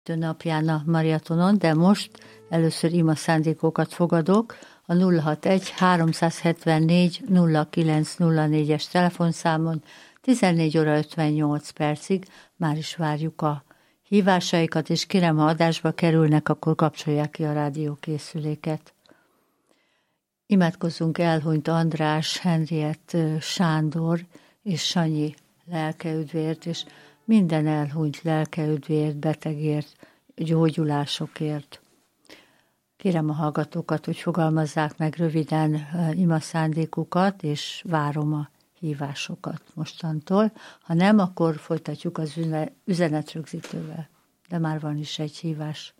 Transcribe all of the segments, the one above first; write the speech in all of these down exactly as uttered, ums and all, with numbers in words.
napján a mariatonon, de most először ima szándékokat fogadok a nulla hatvanegy háromszázhetvennégy nulla kilenc nulla négyes telefonszámon. tizennégy óra ötvennyolc percig már is várjuk a hívásaikat, és kérem, ha adásba kerülnek, akkor kapcsolják ki a rádiókészüléket. Imádkozzunk elhunyt András, Henriett, Sándor és Sanyi lelkeüdvért, és minden elhunyt lelkeüdvért, betegért, gyógyulásokért. Kérem a hallgatókat, hogy fogalmazzák meg röviden ima szándékukat, és várom a hívásokat mostantól. Ha nem, akkor folytatjuk az üzenetrögzítővel. De már van is egy hívás.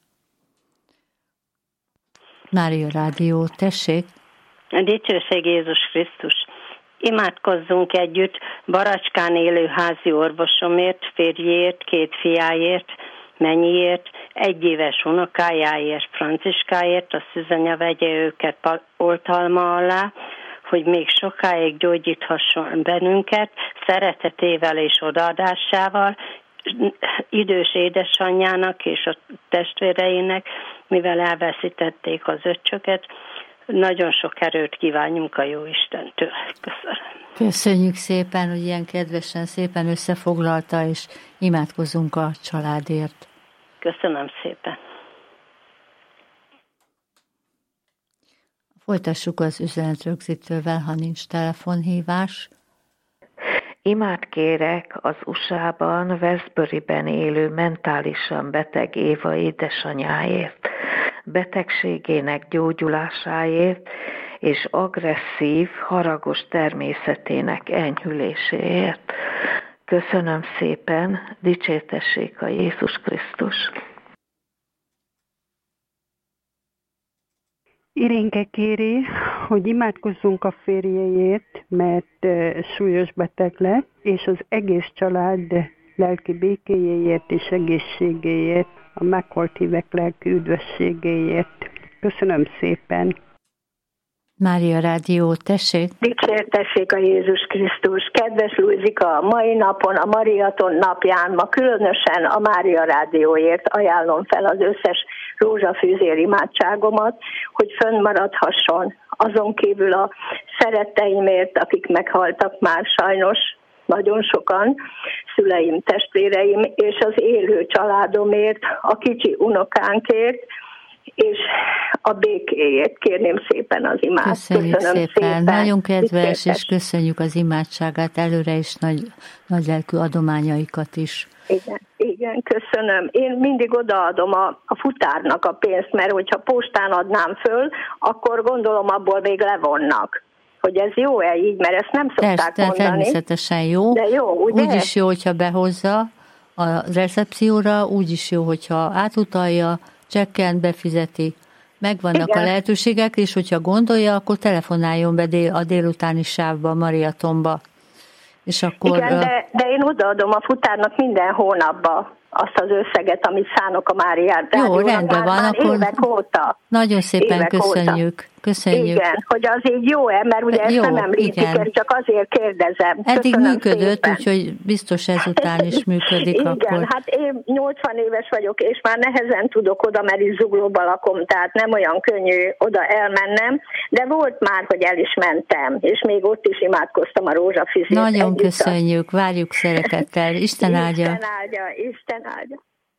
Mária Rádió, tessék! Dicsőség Jézus Krisztus! Imádkozzunk együtt Baracskán élő házi orvosomért, férjéért, két fiáért, mennyiért, egyéves unokájáért, Franciskáért, a Szüzanya vegye őket oltalma alá, hogy még sokáig gyógyíthasson bennünket, szeretetével és odaadásával, idős édesanyjának és a testvéreinek, mivel elveszítették az öccsöket, nagyon sok erőt kívánjunk a Jóistentől. Köszönöm. Köszönjük szépen, hogy ilyen kedvesen, szépen összefoglalta, és imádkozunk a családért. Köszönöm szépen. Folytassuk az üzenetrögzítővel, ha nincs telefonhívás. Imát kérek az u es á-ban, Westburyben élő mentálisan beteg Éva édesanyáért, betegségének gyógyulásáért és agresszív, haragos természetének enyhüléséért. Köszönöm szépen, dicsértessék a Jézus Krisztus! Irénke kéri, hogy imádkozzunk a férjéért, mert súlyos beteg lett, és az egész család lelki békéjéért és egészségéért, a meghalt hívek lelki üdvösségéért. Köszönöm szépen! Mária Rádió, tessék! Dicsértessék a Jézus Krisztus! Kedves Lujzika, a mai napon, a Mariaton napján, ma különösen a Mária Rádióért ajánlom fel az összes rózsafűzér imádságomat, hogy fönnmaradhasson. Azon kívül a szeretteimért, akik meghaltak már sajnos, nagyon sokan, szüleim, testvéreim, és az élő családomért, a kicsi unokánkért, és a békéért kérném szépen az imát. Köszönjük Köszönöm szépen. szépen. Nagyon kedves, és köszönjük az imádságát előre is, nagy, nagy lelkű adományaikat is. Igen, igen, köszönöm. Én mindig odaadom a, a futárnak a pénzt, mert hogyha postán adnám föl, akkor gondolom abból még levonnak. Hogy ez jó-e így, mert ezt nem szokták Persze, mondani. Természetesen jó. De jó, ugye? Úgy is jó, hogyha behozza a recepcióra, úgy is jó, hogyha átutalja, csekken befizeti. Megvannak Igen. a lehetőségek, és hogyha gondolja, akkor telefonáljon be dél, a délutáni sávba, a Mariatonba. És akkor, Igen, de, de én odaadom a futárnak minden hónapba azt az összeget, amit szánok a Mária Rádiónak. Jó, rendben van, akkor évek óta. Nagyon szépen évek köszönjük. Óta. Köszönjük. Igen, hogy az így jó-e, mert ugye ezt jó, nem említik, ezt csak azért kérdezem. Eddig Köszönöm működött, szépen. úgyhogy biztos ezután is működik. Igen, akkor. hát én nyolcvan éves vagyok, és már nehezen tudok oda, mert is Zuglóba lakom, tehát nem olyan könnyű oda elmennem, de volt már, hogy el is mentem, és még ott is imádkoztam a rózsafűzét. Nagyon köszönjük, várjuk szeretettel. Isten áldja. Isten áldja, Isten áldja.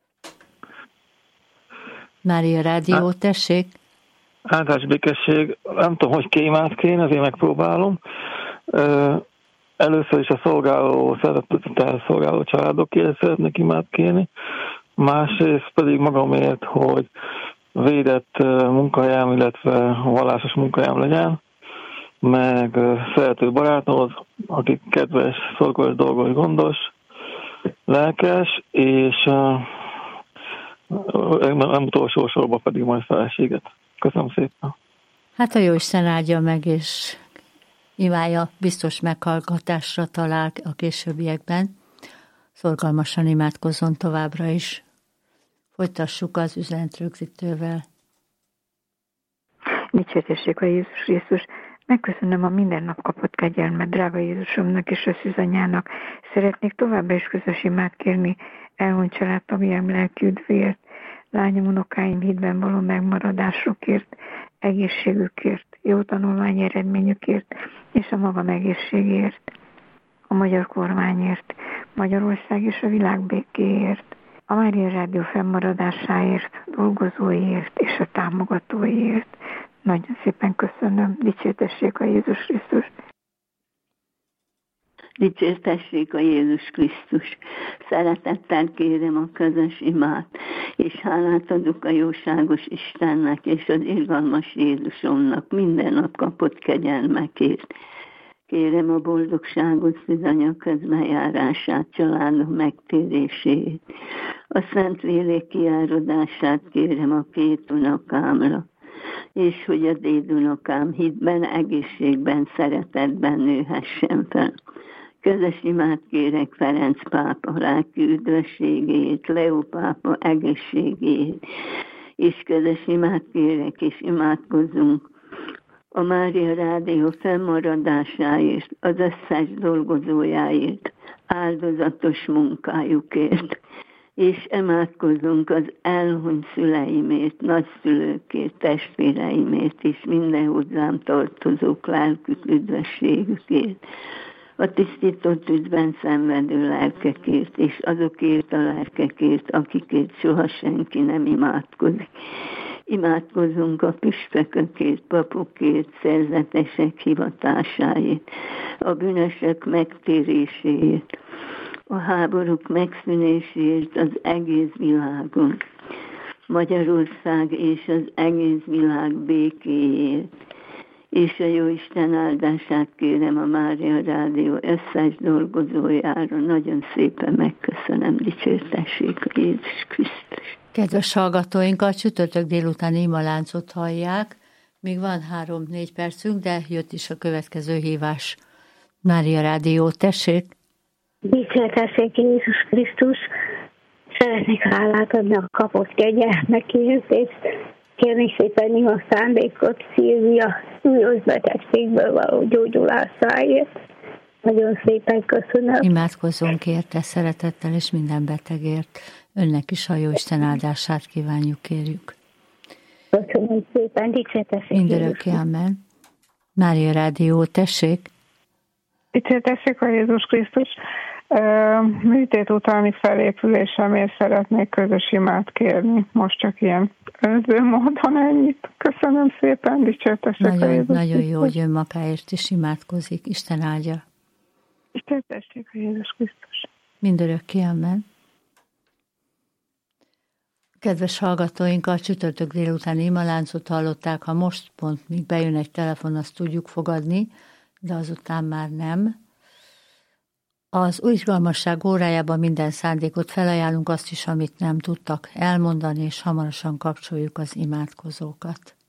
Mária Rádió, tessék. Áldás békesség, nem tudom, hogy kémát kéne, azért megpróbálom. Először is a szolgáló, szeretettel szolgáló családokért szeretnék imát kérni. Másrészt pedig magamért, hogy védett munkahelyem, illetve vallásos munkahelyem legyen, meg szerető barátnod, aki kedves, szorgos, dolgos, gondos, lelkes, és nem utolsó sorban pedig majd feleséget. Köszönöm szépen. Hát a Jóisten áldja meg, és imádja, biztos meghallgatásra talál a későbbiekben. Szorgalmasan imádkozzon továbbra is. Folytassuk az üzenetrögzítővel. Dicsértessék a Jézus Krisztus! Megköszönöm a minden nap kapott kegyelmet drága Jézusomnak és a szűzanyának. Szeretnék továbbá is közös imát kérni elhunyt családtagjaim lelki üdvéért, lányom, unokáim hitben való megmaradásukért, egészségükért, jó tanulmányi eredményükért és a magam egészségért, a magyar kormányért, Magyarország és a világ békéért, a Mária Rádió fennmaradásáért, dolgozóiért és a támogatóiért. Nagyon szépen köszönöm. Dicsértessék a Jézus Krisztus! Dicsértessék a Jézus Krisztus! Szeretettel kérem a közös imát, és hálát adok a jóságos Istennek és az irgalmas Jézusomnak minden nap kapott kegyelmekért. Kérem a boldogságot, szűzanya közbenjárását, családom megtérését. A Szentlélek kiáradását kérem a két unokámra, és hogy a dédunokám hitben, egészségben, szeretetben nőhessen fel. Közös imát kérek Ferenc pápa lelki üdvösségét, Leó pápa egészségét, és közös imát kérek, és imádkozzunk a Mária Rádió fennmaradásáért, az összes dolgozójáért, áldozatos munkájukért, és imádkozzunk az elhunyt szüleimért, nagyszülőkért, testvéreimért, és minden hozzám tartozók lelkük üdvösségükért, a tisztított ügyben szenvedő lelkekért, és azokért a lelkekért, akikért soha senki nem imádkozik. Imádkozzunk a püspökökért, papokért, szerzetesek hivatásáért, a bűnösök megtéréséért, a háborúk megszűnéséért az egész világon, Magyarország és az egész világ békéért, és a Jóisten áldását kérem a Mária Rádió összes dolgozójára. Nagyon szépen megköszönöm, dicsértessék a Jézus Krisztus. Kedves hallgatóinkat, csütörtök délutáni imaláncot hallják. Még van három-négy percünk, de jött is a következő hívás. Mária Rádió, tessék! Dicsértessék Jézus Krisztus! Szeretnék hálát adni a kapott kegyelmekért, és kérni szépen ima szándékot Szilvia súlyos betegségből való gyógyulásáért. Nagyon szépen köszönöm. Imádkozzunk érte szeretettel és minden betegért. Önnek is a Jóisten áldását kívánjuk, kérjük. Köszönöm szépen, dicsértessék. Mindörökké, amen. Mária Rádió, tessék. Dicsértessék a Jézus Krisztus. Műtét utáni felépülésemért szeretnék közös imát kérni. Most csak ilyen önző módon ennyit. Köszönöm szépen, dicsértessék a Jézus Krisztus. Nagyon jó, hogy ön magáért is imádkozik. Isten áldja. Dicsértessék a Jézus Krisztus. Mindörökké, amen. Kedves hallgatóinkkal, csütörtök délutáni imaláncot hallották. Ha most pont még bejön egy telefon, azt tudjuk fogadni, de azután már nem. Az izgalmasság órájában minden szándékot felajánlunk, azt is, amit nem tudtak elmondani, és hamarosan kapcsoljuk az imádkozókat.